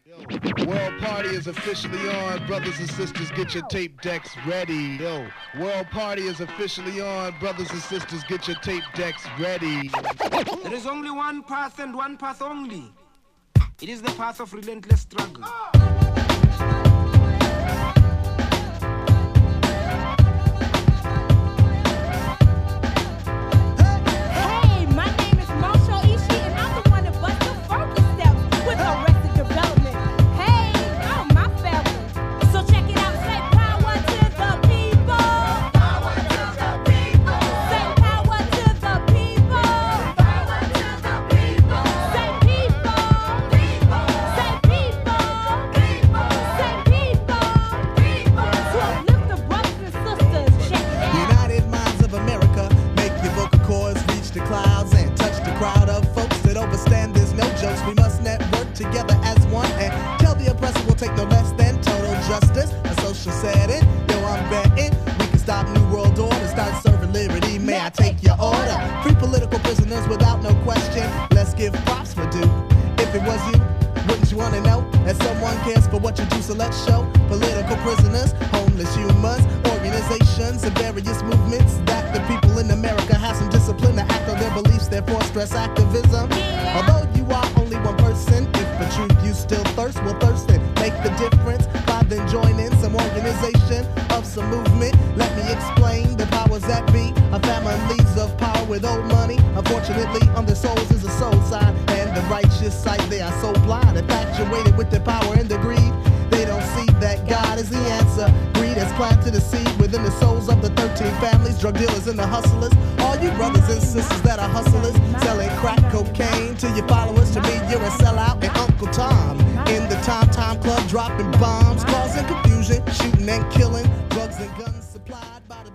World Party is officially on. Brothers and sisters, get your tape decks ready. Yo, World Party is officially on. Brothers and sisters, get your tape decks ready. There is only one path and one path only. It is the path of relentless struggle. Hey, my name is Marshall Ishii, and I'm the one that busts the funky steps with Arrested Development. Hey, oh, my family. So check it out, say power to the people. Power to the people. Say power to the people. Power to the people. Say people. People. Say people. People. Say people. People. To uplift the brothers and sisters, check it out. United Minds of America, make your vocal cords reach the clouds and touch the crowd of folks that overstand there's no jokes. We must network together as one and tell the oppressor we'll take no less than total justice. A social setting, yo, I'm betting we can stop New World Order, start serving liberty. May I take your order? Free political prisoners without no question. Let's give props for due. If it was you, wouldn't you wanna know? That someone cares for what you do, so let's show political prisoners, homeless humans, organizations and various movements that the people in America have some discipline to act on their beliefs, therefore stress activism. Although you are only one person, if for truth you still thirst, well thirst it. Make the difference by then joining some organization of some movement. Let me explain the powers that be, a families of power with old money. Unfortunately, on their souls is a soul sign, and the righteous sight they are so blind, infatuated with their power and their greed. They don't see that God is the answer. Greed has planted a seed within the souls of the 13 families, drug dealers and the hustlers. All you brothers and sisters that are hustlers, selling crack cocaine to your followers. To me, you're a sellout and Uncle Tom in the Tom Club, dropping bombs, causing confusion, shooting and killing, drugs and guns supplied by the